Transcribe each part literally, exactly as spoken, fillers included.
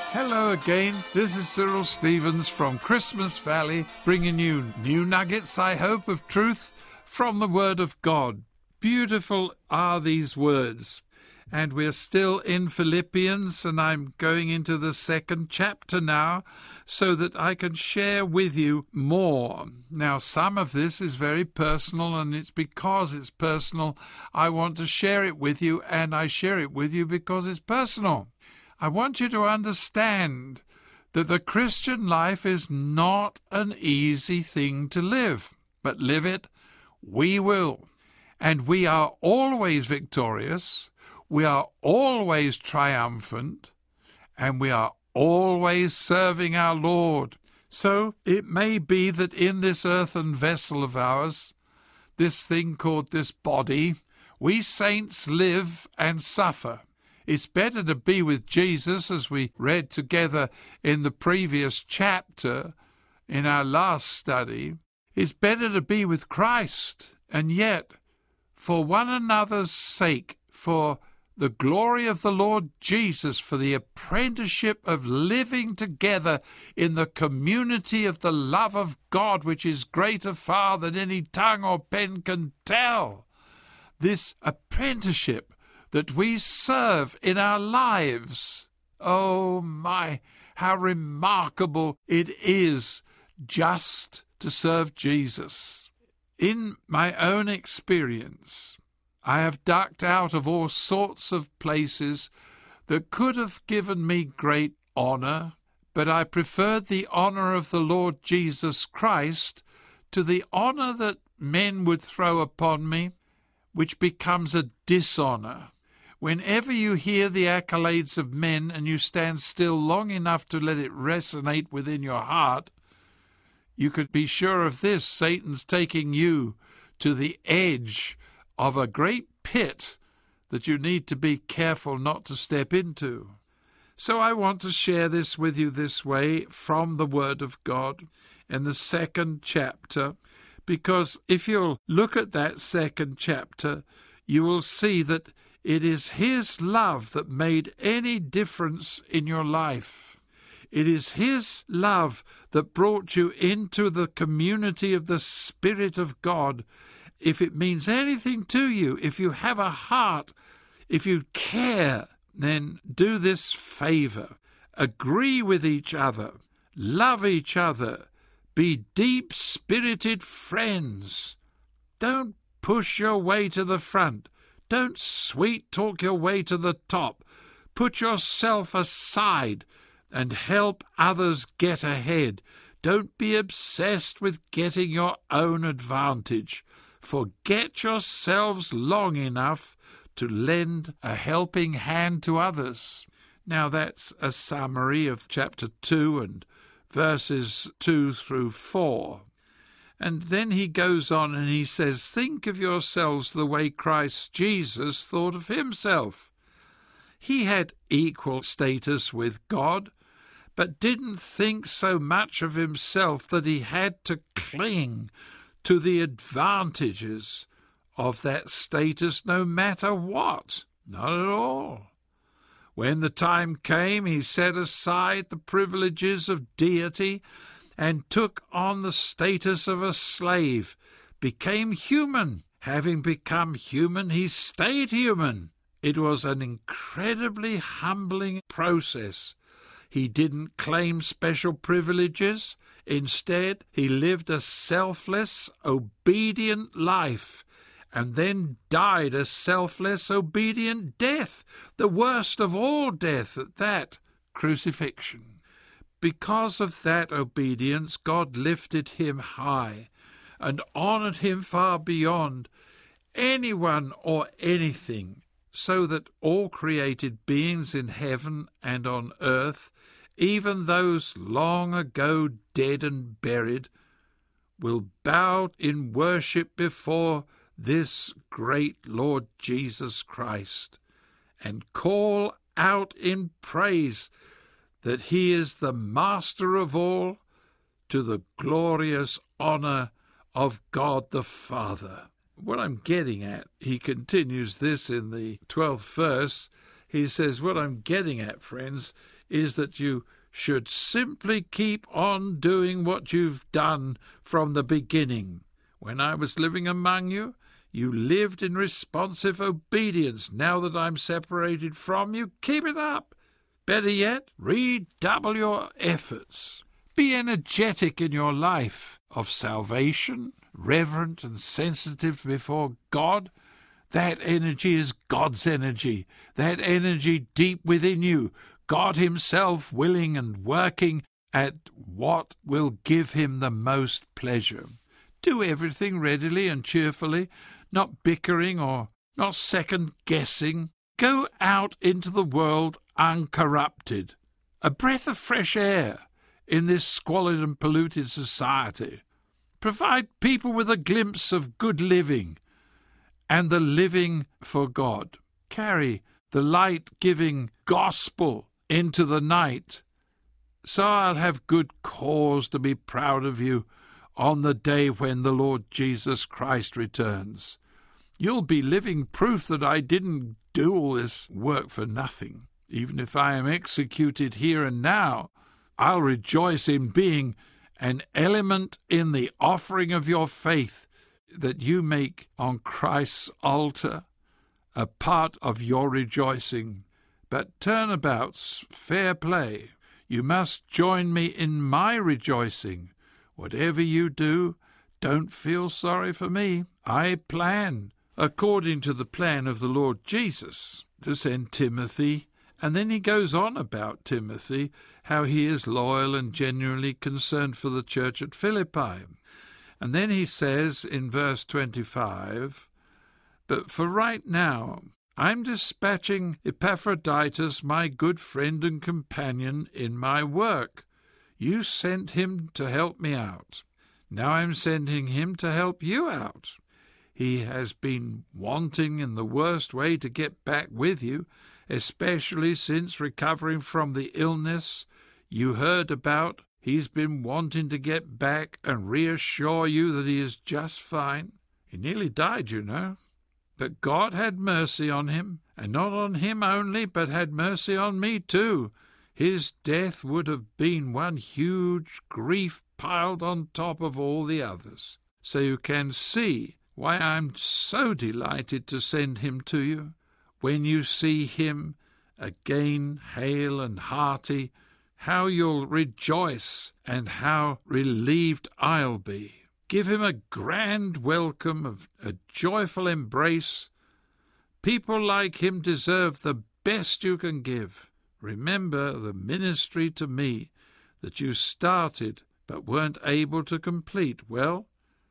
Hello again, this is Cyril Stevens from Christmas Valley, bringing you new nuggets, I hope, of truth from the Word of God. Beautiful are these words. And we're still in Philippians, and I'm going into the second chapter now so that I can share with you more. Now, some of this is very personal, and it's because it's personal I want to share it with you, and I share it with you because it's personal. I want you to understand that the Christian life is not an easy thing to live, but live it we will. And we are always victorious. We are always triumphant, and we are always serving our Lord. So it may be that in this earthen vessel of ours, this thing called this body, we saints live and suffer. It's better to be with Jesus, as we read together in the previous chapter in our last study. It's better to be with Christ, and yet, for one another's sake, for the glory of the Lord Jesus, for the apprenticeship of living together in the community of the love of God, which is greater far than any tongue or pen can tell. This apprenticeship that we serve in our lives. Oh my, how remarkable it is just to serve Jesus. In my own experience, I have ducked out of all sorts of places that could have given me great honour, but I preferred the honour of the Lord Jesus Christ to the honour that men would throw upon me, which becomes a dishonour. Whenever you hear the accolades of men and you stand still long enough to let it resonate within your heart, you could be sure of this: Satan's taking you to the edge of a great pit that you need to be careful not to step into. So I want to share this with you this way from the Word of God in the second chapter, because if you'll look at that second chapter, you will see that it is His love that made any difference in your life. It is His love that brought you into the community of the Spirit of God. If it means anything to you, if you have a heart, if you care, then do this favor. Agree with each other. Love each other. Be deep-spirited friends. Don't push your way to the front. Don't sweet-talk your way to the top. Put yourself aside and help others get ahead. Don't be obsessed with getting your own advantage. Forget yourselves long enough to lend a helping hand to others. Now that's a summary of chapter two and verses two through four. And then he goes on and he says, think of yourselves the way Christ Jesus thought of himself. He had equal status with God, but didn't think so much of himself that he had to cling to the advantages of that status no matter what. Not at all. When the time came, he set aside the privileges of deity and took on the status of a slave, became human. Having become human, he stayed human. It was an incredibly humbling process. He didn't claim special privileges. Instead, he lived a selfless, obedient life, and then died a selfless, obedient death, the worst of all death at that, crucifixion. Because of that obedience, God lifted him high and honoured him far beyond anyone or anything, so that all created beings in heaven and on earth, even those long ago dead and buried, will bow in worship before this great Lord Jesus Christ and call out in praise that he is the master of all, to the glorious honour of God the Father. What I'm getting at, he continues this in the twelfth verse, he says, what I'm getting at, friends, is that you should simply keep on doing what you've done from the beginning. When I was living among you, you lived in responsive obedience. Now that I'm separated from you, keep it up. Better yet, redouble your efforts. Be energetic in your life of salvation, reverent and sensitive before God. That energy is God's energy. That energy deep within you, God himself willing and working at what will give him the most pleasure. Do everything readily and cheerfully, not bickering or not second-guessing. Go out into the world uncorrupted, a breath of fresh air in this squalid and polluted society. Provide people with a glimpse of good living and the living for God. Carry the light-giving gospel into the night, so I'll have good cause to be proud of you on the day when the Lord Jesus Christ returns. You'll be living proof that I didn't do all this work for nothing. Even if I am executed here and now, I'll rejoice in being an element in the offering of your faith that you make on Christ's altar, a part of your rejoicing. But turnabouts, fair play. You must join me in my rejoicing. Whatever you do, don't feel sorry for me. I plan, according to the plan of the Lord Jesus, to send Timothy. And then he goes on about Timothy, how he is loyal and genuinely concerned for the church at Philippi. And then he says in verse twenty-five, "But for right now, I'm dispatching Epaphroditus, my good friend and companion in my work. You sent him to help me out. Now I'm sending him to help you out. He has been wanting in the worst way to get back with you, especially since recovering from the illness you heard about. He's been wanting to get back and reassure you that he is just fine. He nearly died, you know. But God had mercy on him, and not on him only, but had mercy on me too. His death would have been one huge grief piled on top of all the others. So you can see why I'm so delighted to send him to you. When you see him again hale and hearty, how you'll rejoice and how relieved I'll be. Give him a grand welcome, of a joyful embrace. People like him deserve the best you can give. Remember the ministry to me that you started but weren't able to complete. Well,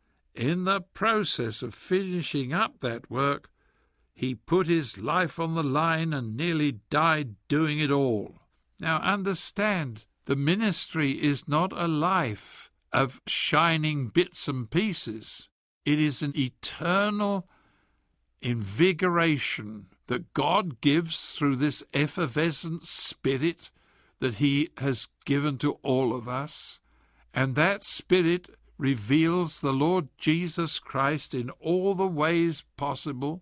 in the process of finishing up that work, he put his life on the line and nearly died doing it all. Now understand, the ministry is not a life of shining bits and pieces. It is an eternal invigoration that God gives through this effervescent spirit that he has given to all of us. And that spirit reveals the Lord Jesus Christ in all the ways possible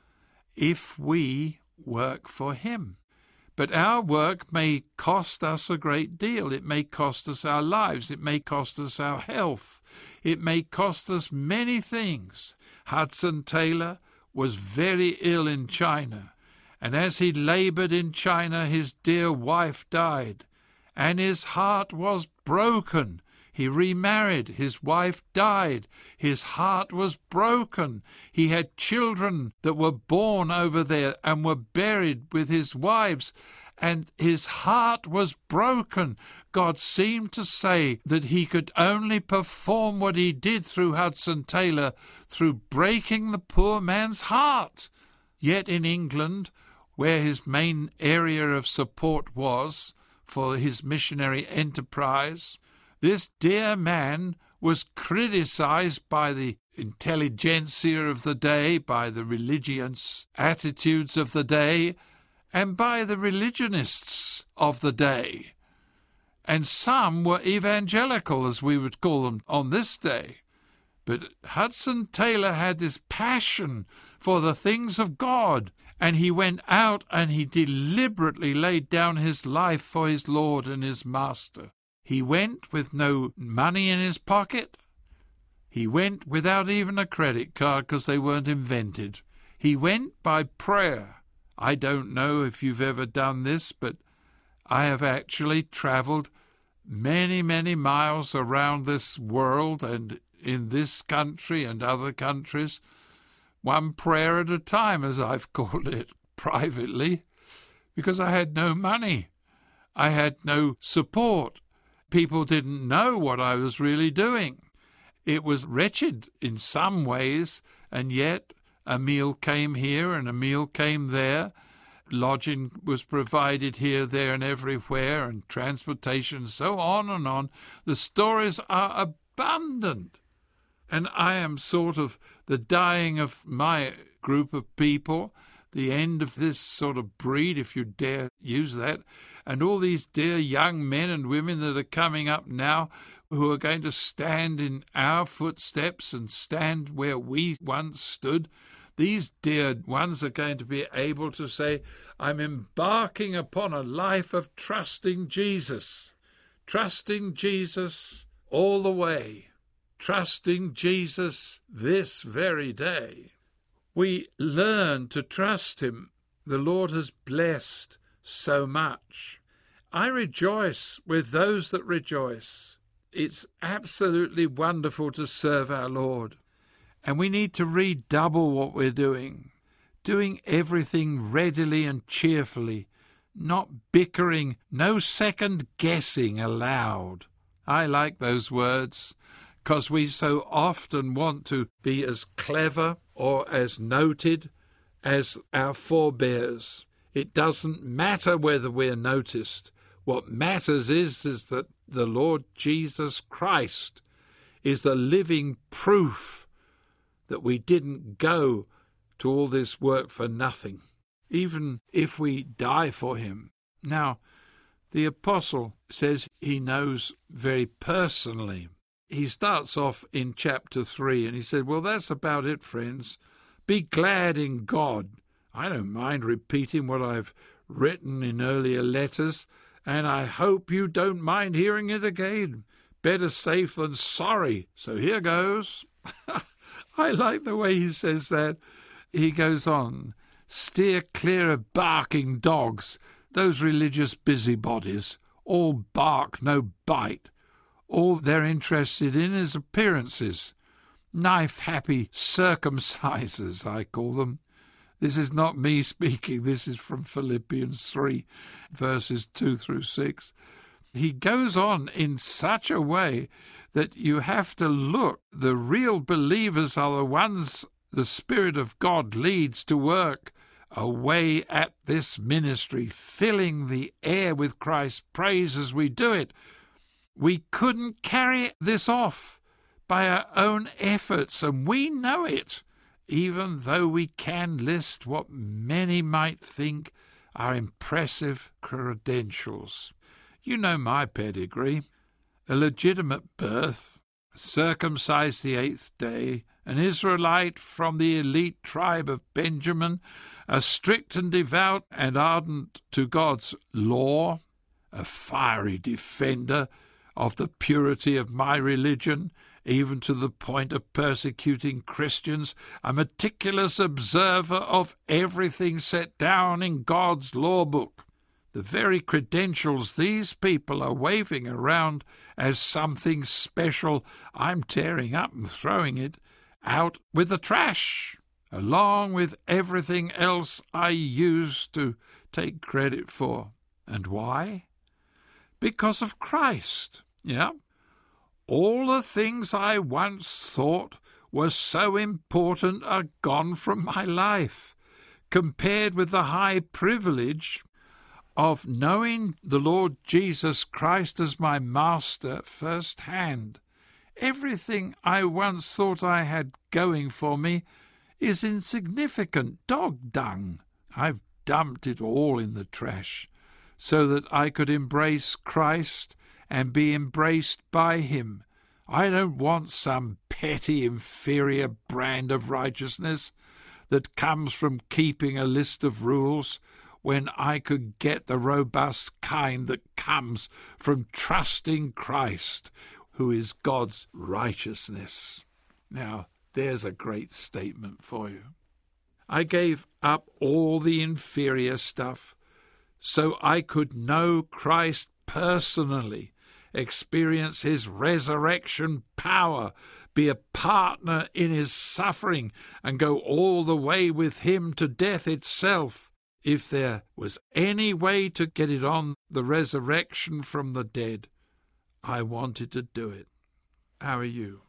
if we work for him. But our work may cost us a great deal. It may cost us our lives. It may cost us our health. It may cost us many things. Hudson Taylor was very ill in China, and as he laboured in China, his dear wife died, and his heart was broken. He remarried. His wife died. His heart was broken. He had children that were born over there and were buried with his wives, and his heart was broken. God seemed to say that he could only perform what he did through Hudson Taylor through breaking the poor man's heart. Yet in England, where his main area of support was for his missionary enterprise, this dear man was criticized by the intelligentsia of the day, by the religious attitudes of the day, and by the religionists of the day. And some were evangelical, as we would call them on this day. But Hudson Taylor had this passion for the things of God, And he went out and he deliberately laid down his life for his Lord and his Master. He went with no money in his pocket. He went without even a credit card because they weren't invented. He went by prayer. I don't know if you've ever done this, but I have actually travelled many, many miles around this world and in this country and other countries, one prayer at a time, as I've called it privately, because I had no money. I had no support. People didn't know what I was really doing. It was wretched in some ways, and yet a meal came here and a meal came there. Lodging was provided here, there, and everywhere, and transportation, so on and on. The stories are abundant. And I am sort of the dying of my group of people, the end of this sort of breed, if you dare use that, and all these dear young men and women that are coming up now who are going to stand in our footsteps and stand where we once stood. These dear ones are going to be able to say, I'm embarking upon a life of trusting Jesus, trusting Jesus all the way, trusting Jesus this very day. We learn to trust him. The Lord has blessed so much. I rejoice with those that rejoice. It's absolutely wonderful to serve our Lord. And we need to redouble what we're doing, doing everything readily and cheerfully, not bickering, no second guessing allowed. I like those words, because we so often want to be as clever or as noted as our forebears. It doesn't matter whether we're noticed. What matters is, is that the Lord Jesus Christ is the living proof that we didn't go to all this work for nothing, even if we die for him. Now, the apostle says he knows very personally. He starts off in chapter three, and he said, well, that's about it, friends. Be glad in God. I don't mind repeating what I've written in earlier letters, and I hope you don't mind hearing it again. Better safe than sorry. So here goes. I like the way he says that. He goes on, steer clear of barking dogs, those religious busybodies, all bark, no bite. All they're interested in is appearances. Knife-happy circumcisers, I call them. This is not me speaking, this is from Philippians three, verses two through six. He goes on in such a way that you have to look. The real believers are the ones the Spirit of God leads to work away at this ministry, filling the air with Christ's praise as we do it. We couldn't carry this off by our own efforts, and we know it, even though we can list what many might think are impressive credentials. You know my pedigree. A legitimate birth, circumcised the eighth day, an Israelite from the elite tribe of Benjamin, a strict and devout and ardent to God's law, a fiery defender of the purity of my religion, even to the point of persecuting Christians, a meticulous observer of everything set down in God's law book. The very credentials these people are waving around as something special, I'm tearing up and throwing it out with the trash, along with everything else I used to take credit for. And why? Because of Christ. Yeah. All the things I once thought were so important are gone from my life, compared with the high privilege of knowing the Lord Jesus Christ as my Master firsthand. Everything I once thought I had going for me is insignificant dog dung. I've dumped it all in the trash so that I could embrace Christ and be embraced by him. I don't want some petty, inferior brand of righteousness. that comes from keeping a list of rules, when I could get the robust kind that comes from trusting Christ, who is God's righteousness. Now, there's a great statement for you. I gave up all the inferior stuff so I could know Christ personally, experience his resurrection power, be a partner in his suffering, and go all the way with him to death itself. If there was any way to get it on the resurrection from the dead, I wanted to do it. How are you?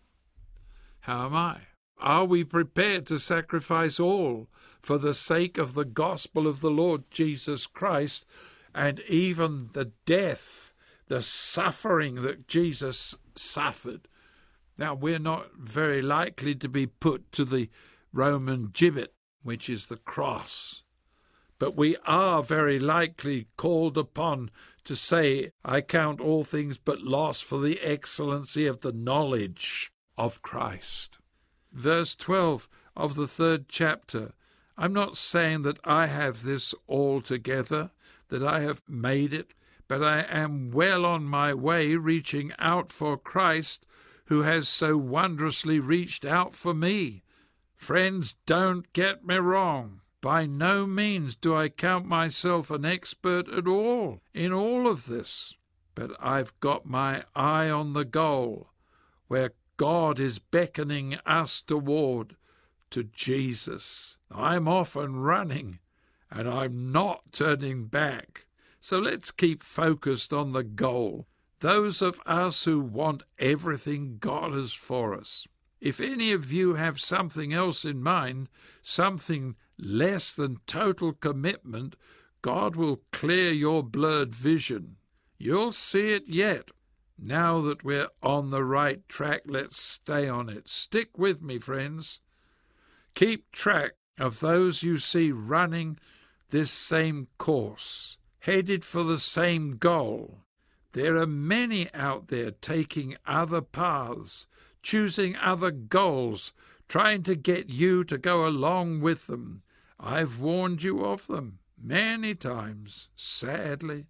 How am I? Are we prepared to sacrifice all for the sake of the gospel of the Lord Jesus Christ, and even the death, the suffering that Jesus suffered? Now, we're not very likely to be put to the Roman gibbet, which is the cross. But we are very likely called upon to say, I count all things but loss for the excellency of the knowledge of Christ. Verse twelve of the third chapter, I'm not saying that I have this all together, that I have made it, but I am well on my way reaching out for Christ, who has so wondrously reached out for me. Friends, don't get me wrong. By no means do I count myself an expert at all in all of this, but I've got my eye on the goal, where God is beckoning us toward, to Jesus. I'm off and running, and I'm not turning back. So let's keep focused on the goal, those of us who want everything God has for us. If any of you have something else in mind, something less than total commitment, God will clear your blurred vision. You'll see it yet. Now that we're on the right track, let's stay on it. Stick with me, friends. Keep track of those you see running this same course, headed for the same goal. There are many out there taking other paths, choosing other goals, trying to get you to go along with them. I've warned you of them many times. Sadly,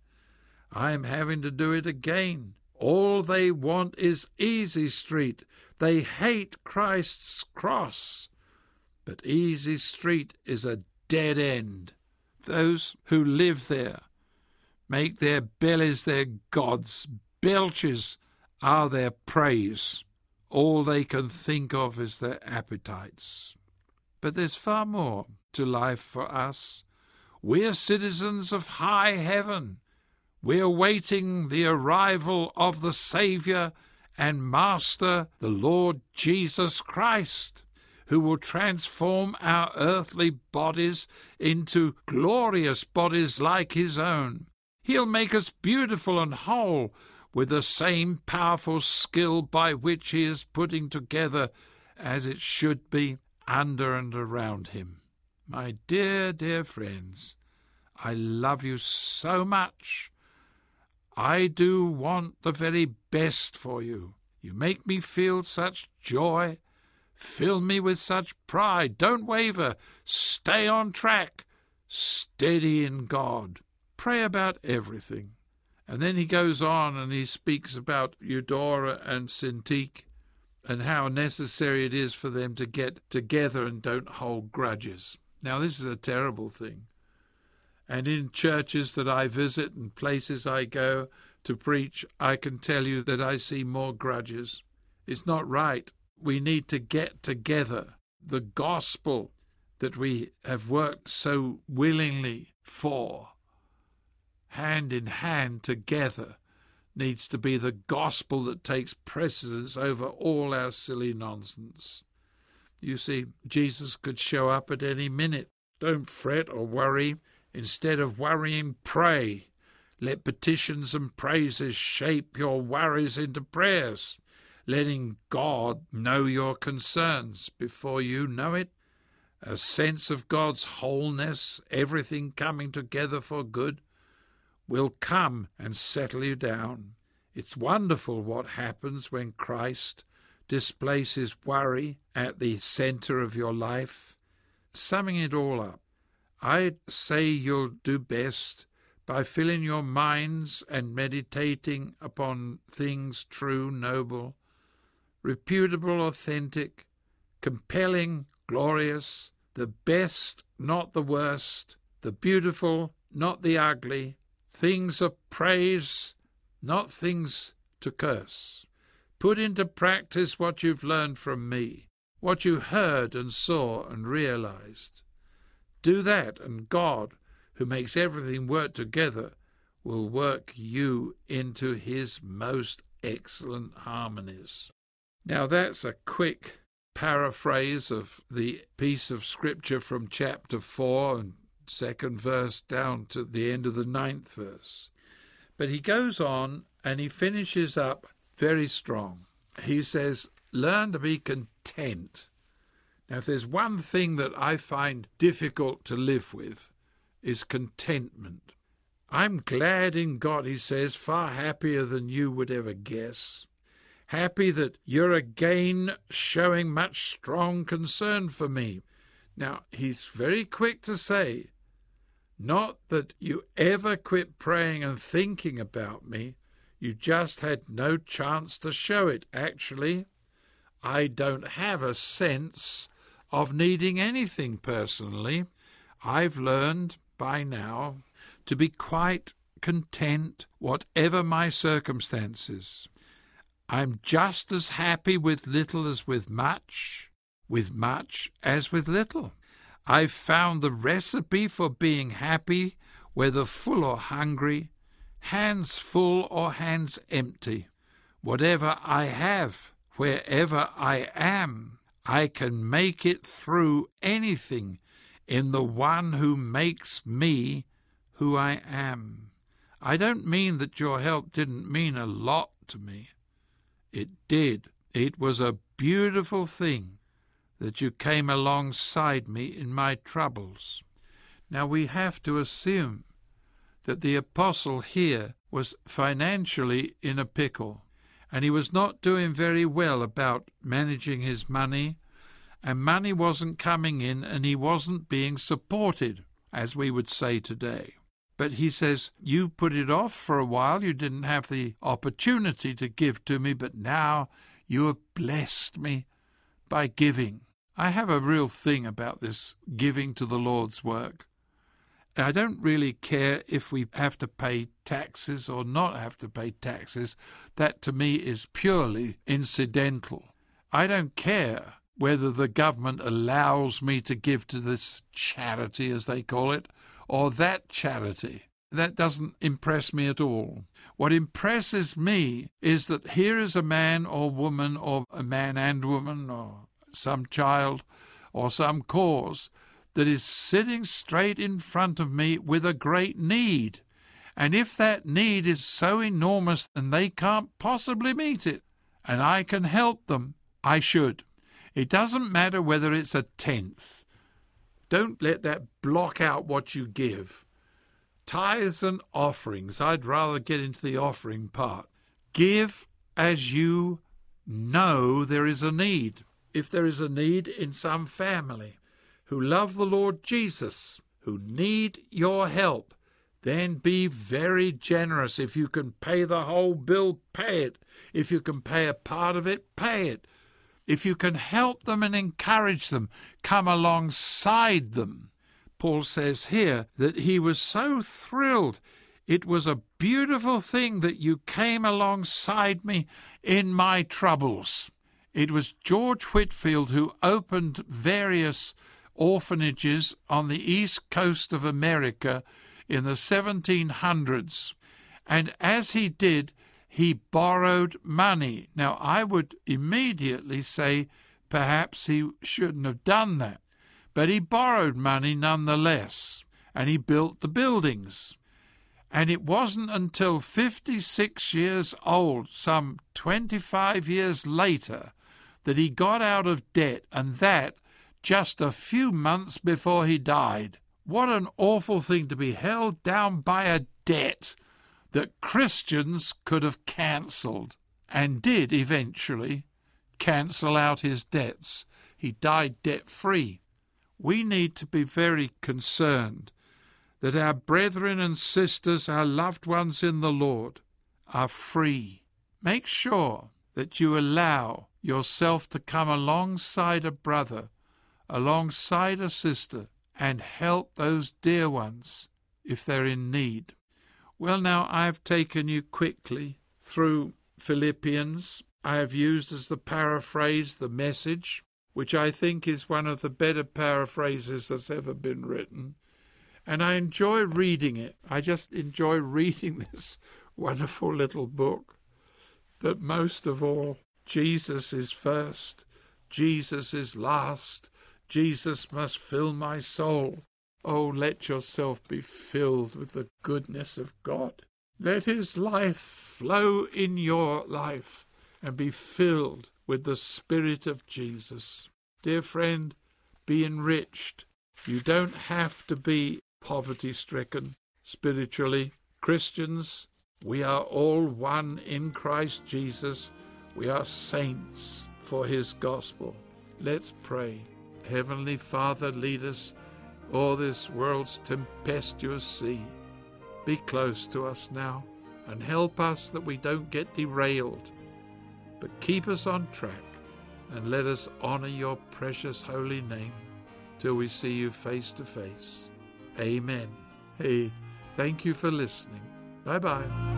I'm having to do it again. All they want is easy street. They hate Christ's cross. But easy street is a dead end. Those who live there make their bellies their gods. Belches are their praise. All they can think of is their appetites. But there's far more to life for us. We're citizens of high heaven. We're waiting the arrival of the Saviour and Master, the Lord Jesus Christ, who will transform our earthly bodies into glorious bodies like his own. He'll make us beautiful and whole with the same powerful skill by which he is putting together as it should be under and around him. My dear, dear friends, I love you so much. I do want the very best for you. You make me feel such joy. Fill me with such pride. Don't waver. Stay on track. Steady in God. Pray about everything. And then he goes on and he speaks about Eudora and Syntyche and how necessary it is for them to get together and don't hold grudges. Now, this is a terrible thing. And in churches that I visit and places I go to preach, I can tell you that I see more grudges. It's not right. We need to get together. The gospel that we have worked so willingly for, hand in hand together, needs to be the gospel that takes precedence over all our silly nonsense. You see, Jesus could show up at any minute. Don't fret or worry. Instead of worrying, pray. Let petitions and praises shape your worries into prayers, letting God know your concerns before you know it. A sense of God's wholeness, everything coming together for good, will come and settle you down. It's wonderful what happens when Christ displaces worry at the center of your life. summing it all up, I'd say you'll do best by filling your minds and meditating upon things true, noble, reputable, authentic, compelling, glorious, the best, not the worst, the beautiful, not the ugly, things of praise, not things to curse. Put into practice what you've learned from me, what you heard and saw and realized. Do that, and God, who makes everything work together, will work you into his most excellent harmonies. Now that's a quick paraphrase of the piece of scripture from chapter four and second verse down to the end of the ninth verse. But he goes on and he finishes up very strong. He says, learn to be content. Now, if there's one thing that I find difficult to live with, is contentment. I'm glad in God, he says, far happier than you would ever guess. Happy that you're again showing much strong concern for me. Now, he's very quick to say, not that you ever quit praying and thinking about me, you just had no chance to show it. Actually, I don't have a sense of needing anything personally. I've learned by now to be quite content whatever my circumstances. I'm just as happy with little as with much, with much as with little. I've found the recipe for being happy, whether full or hungry, hands full or hands empty. Whatever I have, wherever I am, I can make it through anything in the one who makes me who I am. I don't mean that your help didn't mean a lot to me. It did. It was a beautiful thing that you came alongside me in my troubles. Now we have to assume that the apostle here was financially in a pickle, and he was not doing very well about managing his money, and money wasn't coming in, and he wasn't being supported, as we would say today. But he says, you put it off for a while, you didn't have the opportunity to give to me, but now you have blessed me by giving. I have a real thing about this giving to the Lord's work. I don't really care if we have to pay taxes or not have to pay taxes. That to me is purely incidental. I don't care whether the government allows me to give to this charity, as they call it, or that charity. That doesn't impress me at all. What impresses me is that here is a man or woman, or a man and woman, or some child, or some cause that is sitting straight in front of me with a great need. And if that need is so enormous and they can't possibly meet it, and I can help them, I should. It doesn't matter whether it's a tenth. Don't let that block out what you give. Tithes and offerings, I'd rather get into the offering part. Give as you know there is a need. If there is a need in some family who love the Lord Jesus, who need your help, then be very generous. If you can pay the whole bill, pay it. If you can pay a part of it, pay it. If you can help them and encourage them, come alongside them. Paul says here that he was so thrilled. It was a beautiful thing that you came alongside me in my troubles. It was George Whitefield who opened various orphanages on the east coast of America in the seventeen hundreds. And as he did, he borrowed money. Now, I would immediately say perhaps he shouldn't have done that. But he borrowed money nonetheless, and he built the buildings. And it wasn't until fifty-six years old, some twenty-five years later, that he got out of debt, and that just a few months before he died. What an awful thing to be held down by a debt that Christians could have cancelled, and did eventually cancel out his debts. He died debt-free. we need to be very concerned that our brethren and sisters, our loved ones in the Lord, are free. Make sure that you allow yourself to come alongside a brother, alongside a sister, and help those dear ones if they're in need. Well, now I've taken you quickly through Philippians. I have used as the paraphrase the Message, which I think is one of the better paraphrases that's ever been written. And I enjoy reading it. I just enjoy reading this wonderful little book. But most of all, Jesus is first. Jesus is last. Jesus must fill my soul. Oh, let yourself be filled with the goodness of God. Let his life flow in your life and be filled with the Spirit of Jesus. Dear friend, be enriched. You don't have to be poverty-stricken spiritually. Christians, we are all one in Christ Jesus. We are saints for his gospel. Let's pray. Heavenly Father, lead us o'er this world's tempestuous sea. Be close to us now and help us that we don't get derailed, but keep us on track and let us honor your precious holy name till we see you face to face. Amen. Hey, thank you for listening. Bye-bye.